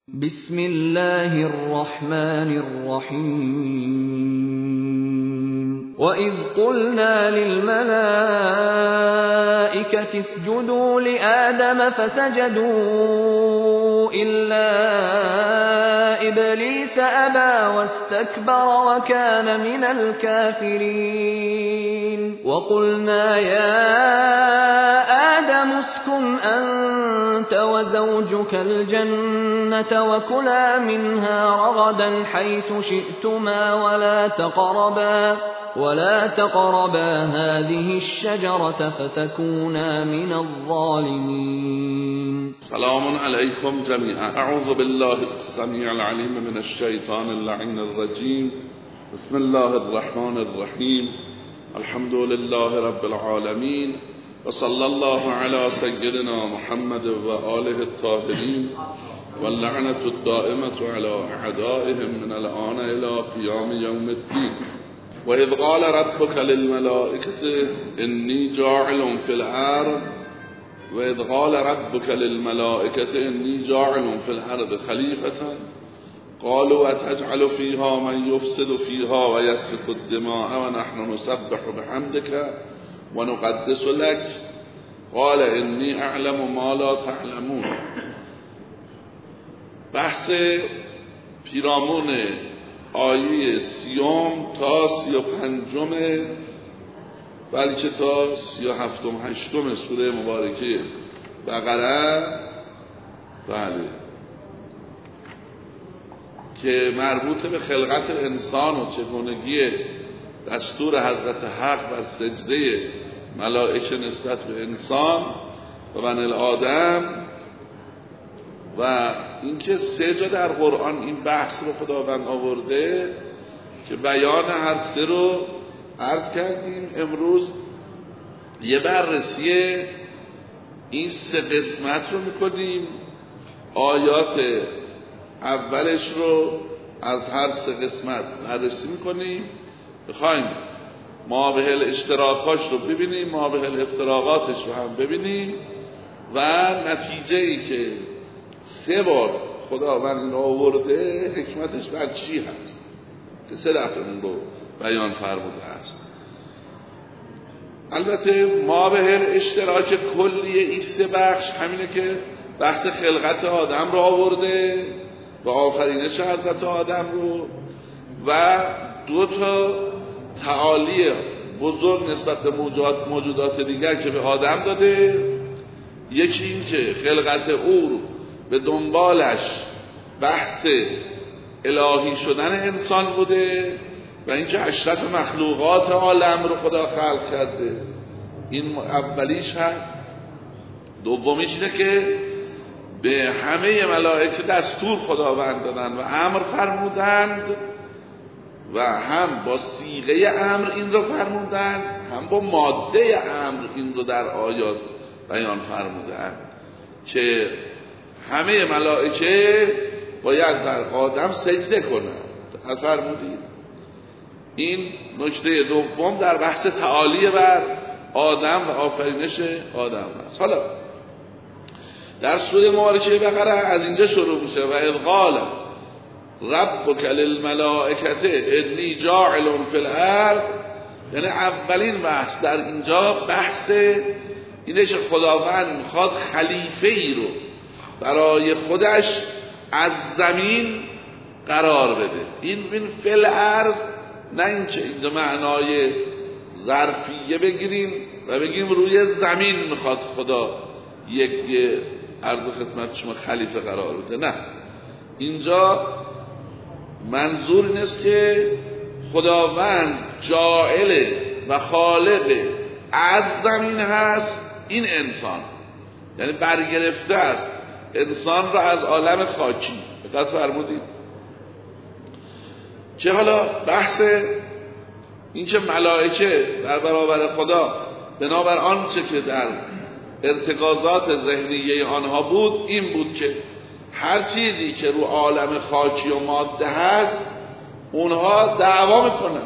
بسم الله الرحمن الرحيم وإذ قلنا للملائكة اسجدوا لآدم فسجدوا إلا إبليس أبى واستكبر وكان من الكافرين وقلنا يا آدم اسكن أنت وزوجك الجنة وكلا منها رغدا حيث شئتما ولا تقربا هذه الشجرة فتكونا من الظالمين. سلام عليكم جميعا. أعوذ بالله السميع العليم من الشيطان اللعين الرجيم. بسم الله الرحمن الرحيم. الحمد لله رب العالمين وصلى الله على سيدنا محمد وآله الطاهرين واللعنة الدائمة على أعدائهم من الآن إلى قيام يوم الدين. وإذ قال ربك للملائكة إني جاعل في الأرض وإذ قال ربك للملائكة إني جاعل في الأرض خليفة قالوا أتجعل فيها من يفسد فيها ويسفك الدماء ونحن نسبح بحمدك ونقدس لك قال إني أعلم ما لا تعلمون. بحث پیرامون آیه 30 تا 35 بلکه تا 37 8 سوره مبارکه بقره، بله، که مربوط به خلقت انسان و چگونگی دستور حضرت حق و سجده ملائکه نسبت به انسان و بنی آدم و اینکه 3 جا در قرآن این بحث رو خداوند آورده که بیان هر 3 رو عرض کردیم. امروز یه بررسی این 3 قسمت رو میکنیم. آیات اولش رو از هر 3 قسمت بررسی میکنیم. بخوایم مابه الاشتراکاش رو ببینیم، مابه الافتراقاتش رو هم ببینیم و نتیجه ای که 3 بار خداوند این آورده حکمتش بر چی هست که 3 دفعه اون رو بیان فرموده است. البته مابه الاشتراک کلی این 3 بخش همینه که بحث خلقت آدم رو آورده و آفرینش حضرت آدم رو و 2 تا تعالی بزرگ نسبت به موجودات دیگر که به آدم داده. یکی این که خلقت او رو به دنبالش بحث الهی شدن انسان بوده و اینکه اشرف مخلوقات عالم رو خدا خلق کرده. این اولیش هست. دومیش اینه که به همه ملائکه دستور خداوند دادن و امر فرمودند و هم با صیغه امر این رو فرمودند، هم با ماده امر این رو در آیات بیان فرمودند که همه ملائکه باید بر آدم سجده کنند. فرمودید این نکته دوم در بحث تعالی بر آدم و آفرینش آدم است. حالا در سوره مبارکه بقره از اینجا شروع میشه و اذ قال ربک للملائکه انی جاعل فی الارض، یعنی اولین بحث در اینجا بحث اینه که خداوند میخواد خلیفه ای رو برای خودش از زمین قرار بده. این فی الارض نه اینکه اینجا معنای ظرفیه بگیریم و بگیم روی زمین میخواد خدا یک عرض خدمت شما خلیفه قرار بده. نه، اینجا منظور این است که خداوند جاعل و خالق از زمین هست این انسان، یعنی برگرفته است انسان را از عالم خاکی. دقت فرمودید که حالا بحث این که ملائکه در برابر خدا بنابر آنچه که در ارتکازات ذهنیه آنها بود این بود که هر چیزی که رو عالم خاکی و ماده هست اونها دعوا میکنن،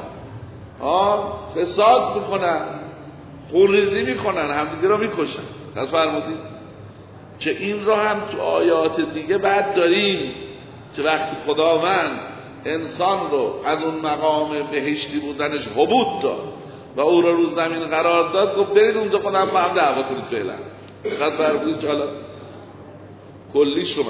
فساد میکنن، خونریزی میکنن، همدیگه رو میکشن. فرمودید که این را هم تو آیات دیگه بعد داریم که وقتی خداوند انسان رو از اون مقام بهشتی بودنش هبوط داد و او رو زمین قرار داد، گفت برید اونجا خودم با هم دعوا کنید فعلا. فقط فرمودید که حالا کلیش رو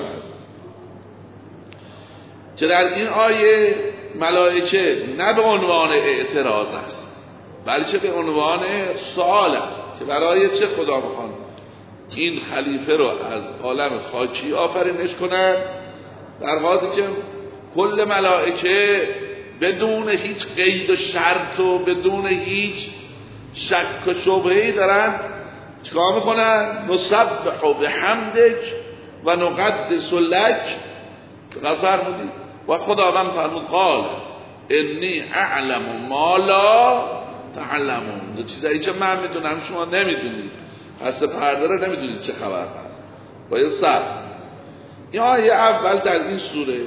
که در این آیه ملائکه نه به عنوان اعتراض است بلکه به عنوان سوال است که برای چه خدا میخوان این خلیفه رو از عالم خاکی آفرینش کنن، در حالی که کل ملائکه بدون هیچ قید و شرط و بدون هیچ شک و شبهه‌ای دارن چیکار میکنن؟ نسبح بحمدک و نقدس لک. فرمودید و خداوند فرمود قال انی اعلم ما لا تعلمون، چیزایی که من میدونم شما نمیدونید، پس پرده رو نمیدونید چه خبر هست. باید صبر. این آیه اول در این سوره،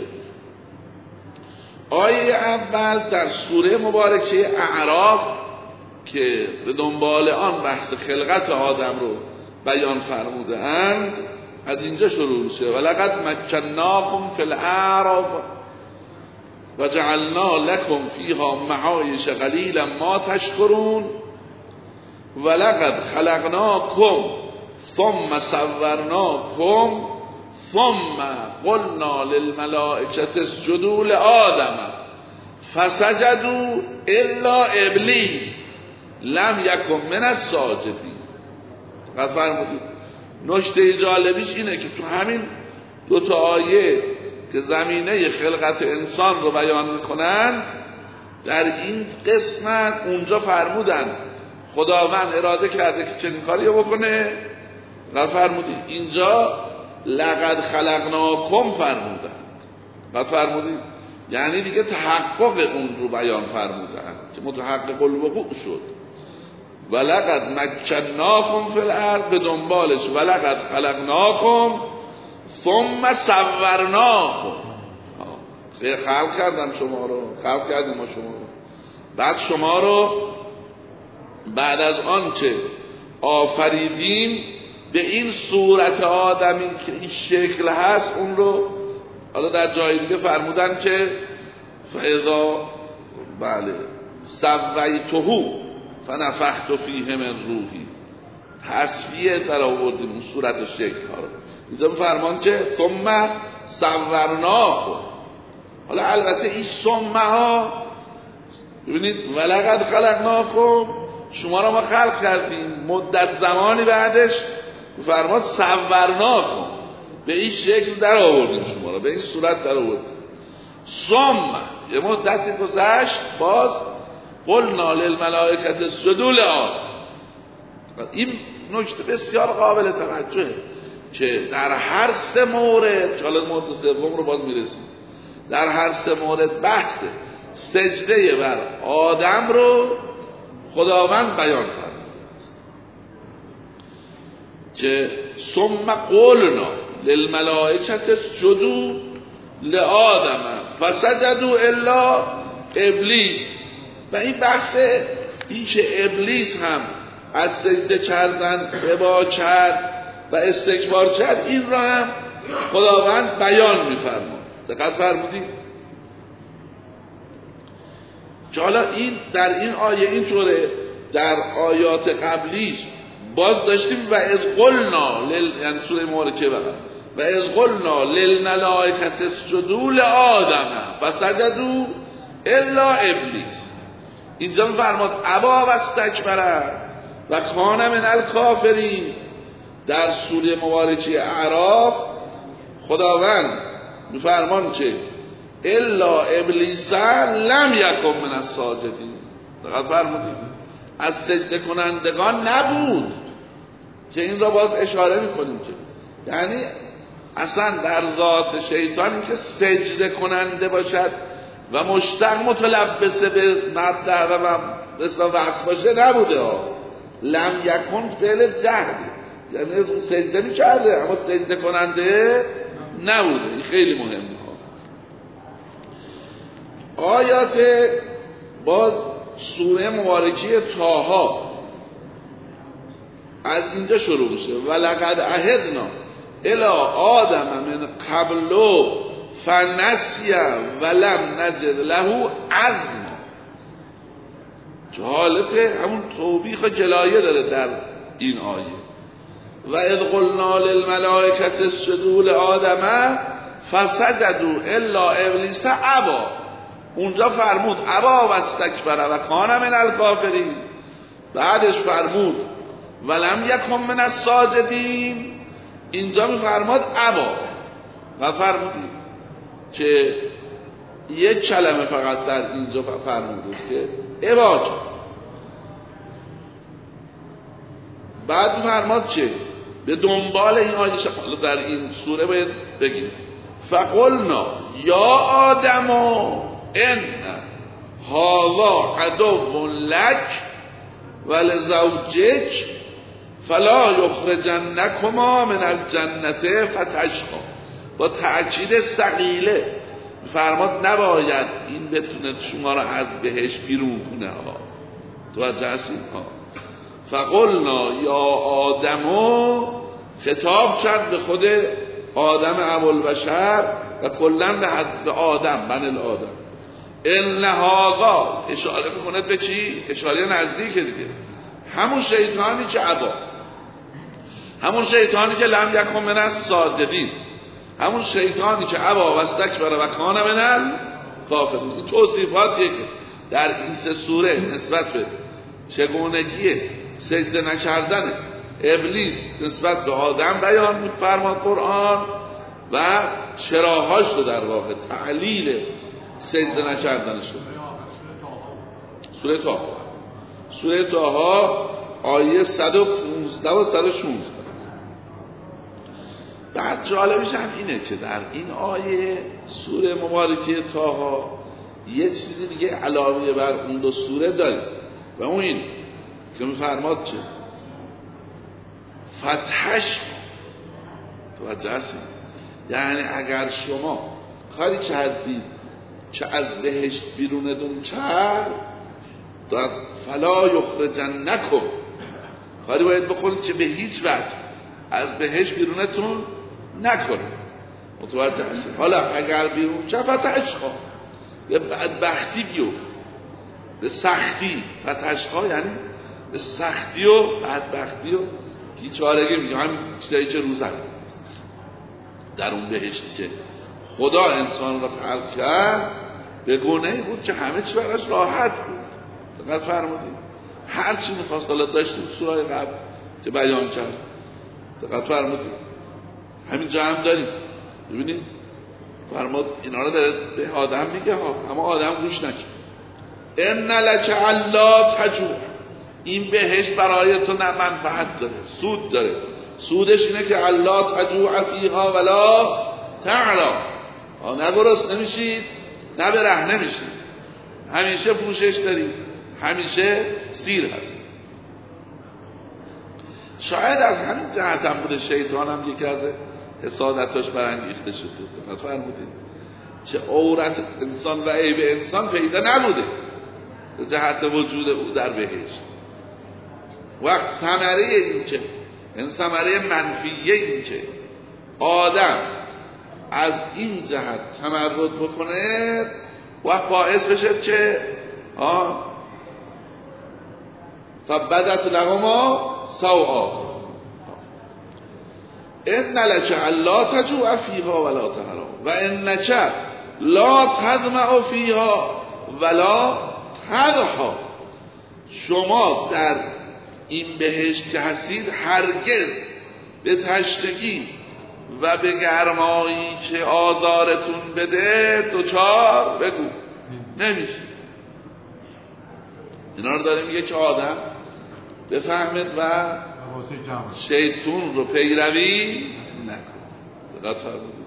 آیه اول در سوره مبارکه اعراف که به دنبال آن بحث خلقت آدم رو بیان فرموده اند، از اینجا شروع میشه ولقد مکناکم فی الاعراف و جعلنا لکم فیها معایش قلیلا ما تشکرون ولقد خلقناکم ثم صورناکم ثم قلنا للملائکة اسجدوا لآدم فسجدوا الا ابلیس لم یکن من الساجدین. قد فرمودید نکته جالبیش اینه که تو همین دو تا آیه که زمینه خلقت انسان رو بیان میکنن، در این قسمت اونجا فرمودن خداوند اراده کرده که چنین کاری رو بکنه و فرمودید اینجا لقد خلقناکم فرمودن و فرمودید یعنی دیگه تحقق اون رو بیان فرمودن که متحقق الوقوع شد. ولقد مکناکم فی الارض به دنبالش ولقد خلقناکم ثم صورناکم، خلق کردم شما رو، خلق کردیم ما شما رو، بعد شما رو بعد از آنچه آفریدیم به این صورت آدمی که این شکل هست اون رو حالا در جای دیگه فرمودن که فاذا بله سویته فنفخت فیه من روحی، تصفیه در آوردیم اون صورت شکل ها رو. اینجا فرمان که ثم صورناکم، حالا البته این ثم ها ببینید ولقد خلقناکم شما را ما خلق کردیم، مدت زمانی بعدش فرمان صورناکم به این شکل در آوردیم شما را، به این صورت در آوردیم. ثم یه مدتی گذشت باز قلنا للملائکة اسجدوا لآدم. این نکته بسیار قابل توجهه که در هر سه مورد، حالا مورد سوم رو باز میرسیم، در هر سه مورد بحث سجده بر آدم رو خداوند بیان کرد که ثم قلنا للملائکة اسجدوا لآدم فسجدوا الا ابلیس. و این بحث این که ابلیس هم از سجده کردن ابا کرد و استکبار کرد، این را هم خداوند بیان می‌فرماید. دقت فرمودید که حالا این در این آیه اینطوره، در آیات قبلیش باز داشتیم و از قلنا یعنی سوره مبارکه و از قلنا للملائکة اسجدوا لآدم فسجدوا الا ابلیس. اینجا می‌فرماد ابا و استکبر و کان من الکافرین. در سوره مبارکه اعراف خداوند می‌فرمان که الا ابلیس لم یکن من الساجدین. دقت فرمودید از سجده کنندگان نبود، که این را باز اشاره می‌کنیم که یعنی اصلا در ذات شیطانی که سجده کننده باشد و مشتاق متلبسه به مبدأ و وصف باشه نبوده ها. لم یکن فعل جهده، یعنی سجده می‌کرده اما سجده کننده نبوده. این خیلی مهمه ها. آیات باز سوره مبارکه طه از اینجا شروع میشه ولقد عهدنا الی آدم من قبل فنسی ولم نجد له عزم. حالت همون توبیخ جلایه داره در این آیه. و اذ قلنا للملائکه اسجدوا لآدم فسجدوا الا ابلیس ابا. اونجا فرمود ابا و استکبر و کان من الکافرین. بعدش فرمود ولم یکن من الساجدین. اینجا میفرماد ابا. و فرمودید که یک کلمه فقط در اینجا فرموده است که ابا. بعد فرماد چه؟ به دنبال این آیه در این سوره باید بگیم فقلنا یا آدم ان هذا عدو لک ولزوجک فلا یخرجنکما من الجنة فتشقی. با تأکید ثقیله فرماد نباید این بتونه شما را از بهشت بیرون کنه ها. توجه هستید ها. فقلنا یا آدمو خطاب کرد به خود آدم ابوالبشر و کلا به آدم بن الآدم. ان هذا اشاره میکنه به چی؟ اشاره نزدیکه دیگه. همون شیطانی که ابا، همون شیطانی که لم یکن من الساجدین، همون شیطانی که ابا و استکبر و کان من الکافرین. این توصیفاتیه که در این سه سوره نسبت به چگونگی سجده نکردن ابلیس نسبت به آدم بیان می‌فرماد قرآن و چراهاش رو در واقع تعلیل سجده نکردنش رو. سوره طه آیه 115 و 116. بعد جالبش هم اینه که در این آیه سوره مبارکه طه یه چیزی دیگه علاوه بر اون دو سوره داره و اون این که می‌فرماد چه؟ فتحش. توجه هستید؟ یعنی اگر شما کاری کردید که از بهشت بیرونتون کرد فلا یخرجنکم، کاری باید بکنید که به هیچ وجه از بهشت بیرونتون نکنه. متوجه هستید؟ حالا اگر بیرون چه فتحشقا، به بدبختی بیفت، به سختی. فتحشقا یعنی به سختی و بدبختی و بیچارگی. میگه هم چیزایی که روزن در اون بهشتی که خدا انسان را خلق کرد به گونه‌ای بود که همه چی براش راحت بود. دقت فرمودید؟ هر چی می‌خواست حالا داشتیم سورای قبل که بیان کرد. دقت فرمودید؟ همینجا هم داریم. ببینید فرمود اینا رو داره به آدم میگه ها، اما آدم گوش نکرد. ان لک الا تجوع. این بهشت برای تو نه منفعت داره، سود داره. سودش اینه که الا تجوع فیها ولا تعلا. نه گرسنه نمیشید نه برهنه نمیشید، همیشه پوشش دارید، همیشه سیر هست. شاید از همین جهت هم بوده شیطان هم یکی از حسادتاش برانگیخته شده. فرمودید چه عورت انسان و عیب انسان پیدا نبوده به جهت وجود او در بهشت. وقت ثمره این که این ثمره منفیه این که آدم از این جهت تمرد بکنه و باعث بشه که فبدت لهما سوآتهما ان لک الا تجوع فیها ولا تحرا و انک لا تظمأ فیها ولا تضحی. شما در این بهشت که هستید هرگز به تشنگی و به گرمایی که آزارتون بده دوچار بگو نمیشه. اینا رو داره میگه که آدم بفهمد و شیطون رو پیروی نکن. دقت فرمودید؟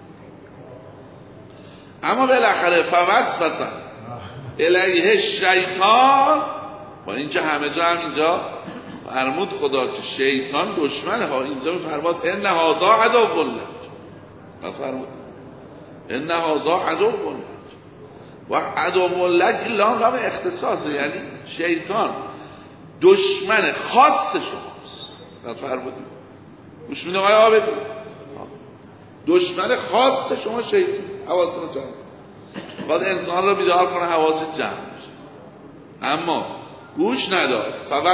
اما بالاخره فوسوس الیه الشیطان. با اینکه همه جا هم اینجا فرمود خدا که شیطان دشمنه ها، اینجا میفرماد ان هذا عدو لک. فرمود ان هذا عدو لک و عدو لک لام اختصاصه، یعنی شیطان دشمن خاص شماست. فرمودید گوش میدید آقای عابدی؟ دشمن خاص شما شیطان. حواستون رو جمع. باید انسان رو بیدار کنه حواس جمع بشه، اما گوش نداد.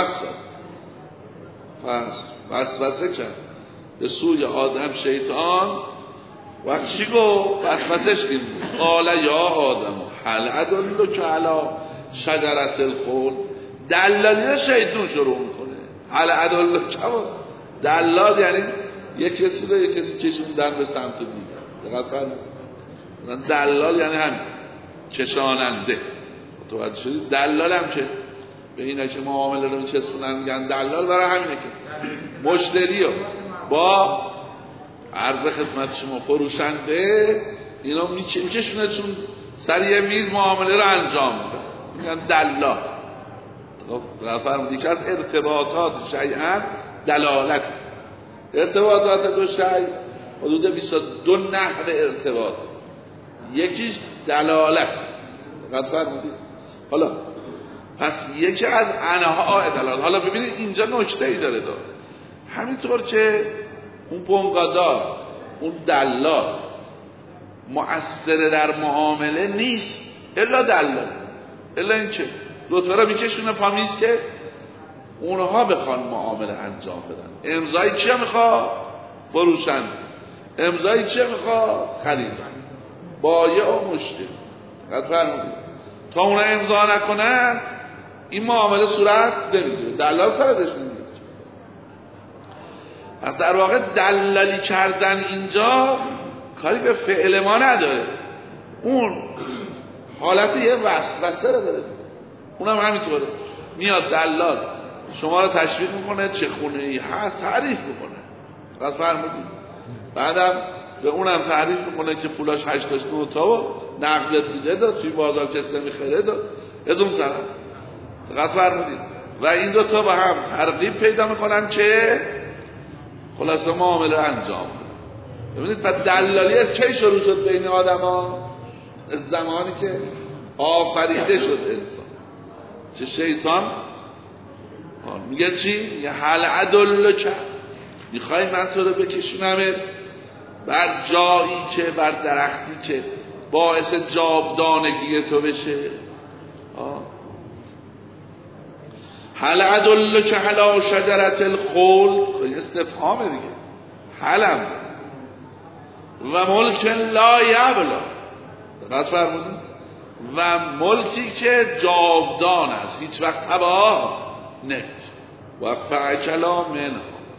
وسوسه کرد به سوی آدم شیطان. وقت چی گفت؟ وسوسهش این بود. قال یا آدم هل ادلک علی شجرة الخلد. دلالی شیطان شروع میکنه. هل ادلک، دلال یعنی یک کسی رو یک کسی کشوندن به سمت دیگر. دقت فرمایید، دلال یعنی همین کشاننده. متوجه شدید؟ دلال هم که به اینا که معامله رو میچسبونن میگن دلال، برای همینه که مشتری رو با عرض خدمت شما فروشنده اینا میکشونه چون سر یه میز معامله رو انجام میدن، میگن دلال. فرمودی که از ارتباطات شیئا دلالت. ارتباطات دو شیء حدود 22 نحو ارتباط، یکیش دلالت. فرمودی حالا پس یکی از انواع دلالت. حالا ببینید اینجا نکته ای داره همینطور که اون پنگادار، اون دلال مؤثر در معامله نیست الا دلال، الا این که دوتا را میکشونه پامیز که اونها بخوان معامله انجام بدن. امضای چیه میخواد؟ فروشنده. امضای چیه میخواد؟ خریدار. بایع و مشتری. قد فرمودید تا اونا امضا نکنن این معامله صورت نمیگیره. دلال کارش نمیگیره. پس در واقع دلالی کردن اینجا کاری به فعل ما نداره، اون حالت یه وسوسه رو داره. اونم همینطوره، میاد دلال شما رو تشویق میکنه چه خونه ای هست تعریف میکنه. فقط فرمودید بعدم به اونم تعریف میکنه که پولاش 8 تا 9 تا و نقدت میده داد توی بازار کسی نمیخره داد از اون طرف. فقط فرمودید و این دو تا با هم ترغیب پیدا میکنن که خلاصه معامله انجام بده. ببینید تا دلالی از چه شروع شد بین آدما؟ از زمانی که آفریده شد انسان. چه شیطان میگه چی؟ میگه هل ادلک، میخوای من تو رو بکشونم بر جایی که بر درختی که باعث جاودانگی تو بشه. هل ادلک علی شجرة الخلد، استفهامه دیگه. هلم و ملک لا یبلا، دقت فرمودید، و ملکی که جاودان است هیچ وقت تباه نمیشه. و فاکلا منها،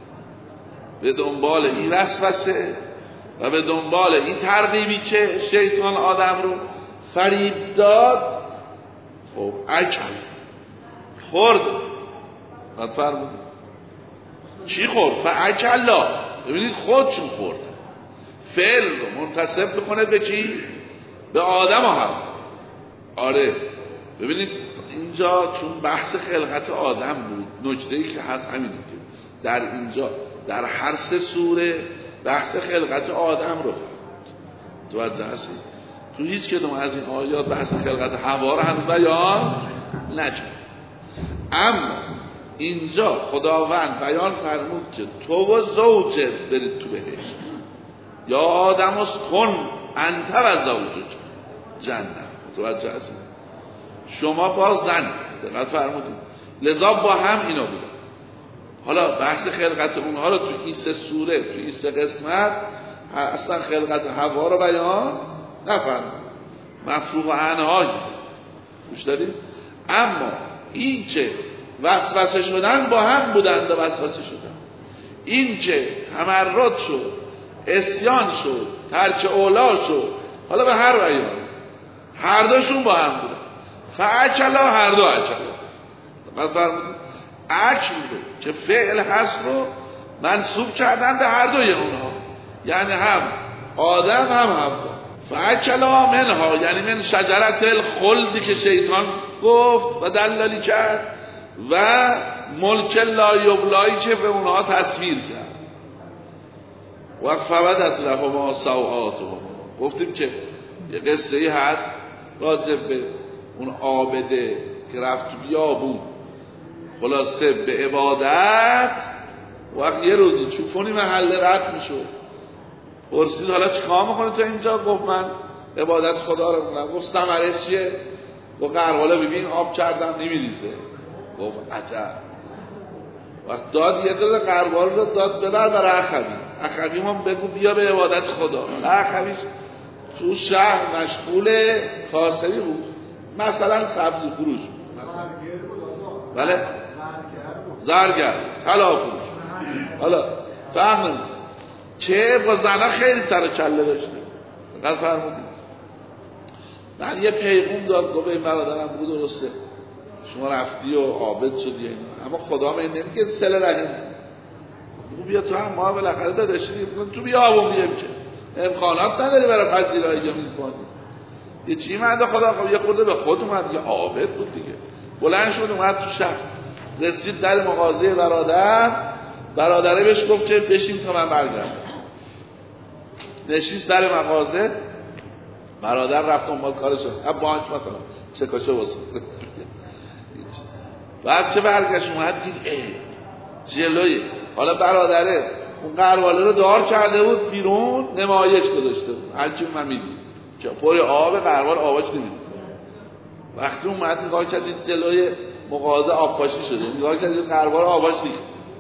به دنبال این وسوسه و به دنبال این ترغیبی که شیطان آدم رو فریب داد، خب اکل خورد. قد فرمودید چی خورد؟ فاکلا. ببینید خودشون خورد. فعل رو منتسب بکنه به کی؟ به آدم و حوا. آره ببینید اینجا چون بحث خلقت آدم بود، نکته‌ای که هست همینه که در اینجا در هر سه سوره بحث خلقت آدم رو توجه هستید. تو هیچ کدوم از این آیات بحث خلقت حوا رو هم بیان نکرد، اما اینجا خداوند بیان فرمود که تو و زوجت برید تو بهشت، یا آدم اسکن انت و زوجک جنت. متوجه هستید؟ شما با زن، دقت فرمودید، لذا با هم اینا بودن. حالا بحث خلقت اونها رو تو این سه سوره، تو این سه قسمت اصلا خلقت حوا رو بیان نفرمود، مفروغ عنها گوش دارید. اما این که وسوسه شدن با هم بودند و وسوسه شدن، این که تمرد شد، عصیان شد، ترک اولا شد، حالا به هر بیان هر دوشون با هم بودن. فاکلا، هر دو اکلا. دقت فرمودید اکل رو که فعل هست رو منصوب کردن به هر دوی اونها، یعنی هم آدم هم حوا. فاکلا منها یعنی من شجرة الخلدی که شیطان گفت و دلالی کرد، و ملک لا یبلایی که به اونها تصویر کرد. و فبدت لهما سوآتهما، گفتیم که یه قصه ای هست راجع به اون عابده که رفت تو بیابون خلاصه به عبادت، وقت یه روزی چوپونی محله رد میشد، پرسید حالا چیکار میکنی تو اینجا؟ گفت من عبادت خدا رو میکنن. گفت ثمره چیه؟ گفت غرباله ببین آب کردم نمیریزه. گفت عجب. وقت داد یه داد غربال رو داد ببر برای اخوی هم بگو بیا به عبادت خدا. اخویش تو شهر مشغول کاسبی بود، مثلا سبزی فروش مثلا، بله زرگر طلا فروش. حالا فهمون که با زنها خیلی سر کله داشته. دقیق فرمودید. من یه پیغام داد گفت این برادرم بود درسته شما رفتی و عابد شدی اینا، اما خدا من نمیگه صله رحم. بیا تو هم ما بالاخره داداشی تو بیا آبون بیام که امکانات نداری برای پذیرایی یا میزبانی. یه چی منده خدا خب یه خورده به خود اومد دیگه، عابد بود دیگه. بلند شد اومد تو شهر، رسید در مغازه برادره بهش گفت که بشین تا من برگردم. نشیست در مغازه، برادر رفت دنبال کارش، بانک مثلا چه کاشه واسه بعد چه برگشت اومد دید جلوی حالا برادره اون قرواله رو دار کرده بود بیرون نمایش گذاشته بود، هرچی من میدید که پر آب قروال آباش نمیدید. وقتی اومد نگاه کردید جلوی مغازه آبپاشی شده، نگاه کردید قروال آباش ریخت.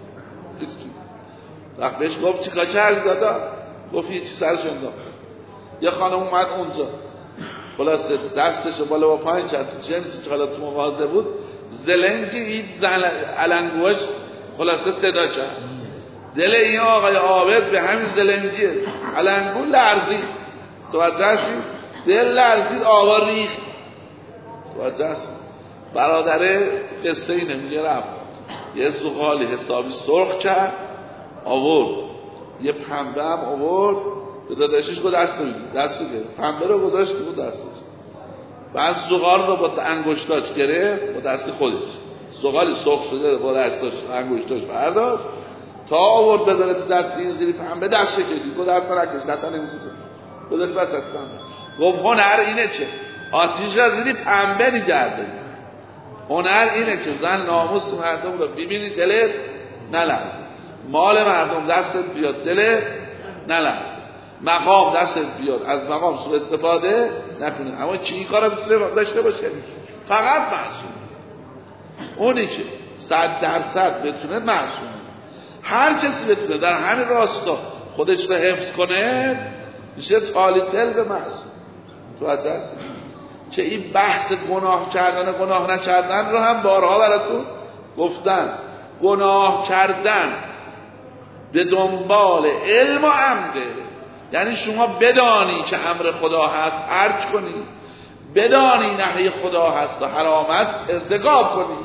وقت بهش گفت چیکار کردی دادا؟ گفت هیچی سرش انداخت. یه خانم اومد اونجا خلاصه دستش بالا با پایین کرد تو جنسی که حالا تو مغازه بود، زلنگی این علنگوش خلاصه صدا کرد. دل این آقای عابد به همین زلنگی علنگو لرزید. توجه هستید؟ دل لرزید آوا ریخت. توجه هستید؟ برادره قصه اینه میگه رفت یه زغالی حسابی سرخ کرد آورد، یه پنبه هم آورد به داداشش گفت دستو گرفت، پنبه رو گذاشت تو دستش، بعد زغال رو با انگشتاش گرفت با دست خودش، زغالی سرخ شده با دستاش انگشتاش برداشت تا آورد بذاره تو دست این زیری پنبه دست شکلی گفت دست نکش نتا نمیسی تو گذاشت وسط پنبه. گفت هنر اینه چه آتیش را زیری پنبه نگرده. هنر اینه که زن ناموس مردم رو ببینی دلت نلرزه، مال مردم دستت بیاد دلت نلرزه، مقام دستت بیاد از مقام سوء استفاده نکنه. اما چی این کارا میتونه داشته باشه؟ فقط معصوم. اونی که 100% بتونه معصوم. هر کسی بتونه در همین راستا خودش رو حفظ کنه میشه تالیتل به معصوم. تو هست که این بحث گناه کردن و گناه نکردن رو هم بارها براتون گفتن. گناه کردن به دنبال علم و عمده، یعنی شما بدانی که امر خدا هست ارج کنی، بدانی نهی خدا هست و حرامت ارتکاب کنی.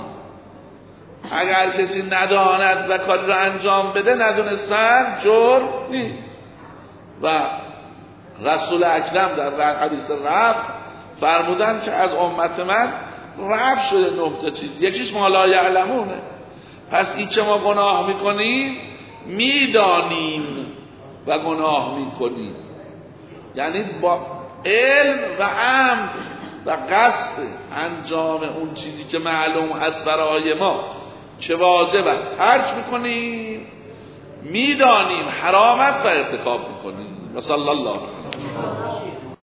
اگر کسی نداند و کاری رو انجام بده ندونستن جرم نیست. و رسول اکرم در حدیث رفع فرمودن که از امت من رفع شده 9 تا چیز، یکیش ما لا یعلمونه. پس این که ما گناه میکنیم میدانیم و گناه میکنیم، یعنی با علم و عمد و قصد انجام اون چیزی که معلوم از برای ما که واجبه ترک میکنیم، میدانیم حرام است و ارتکاب میکنیم. و صلی الله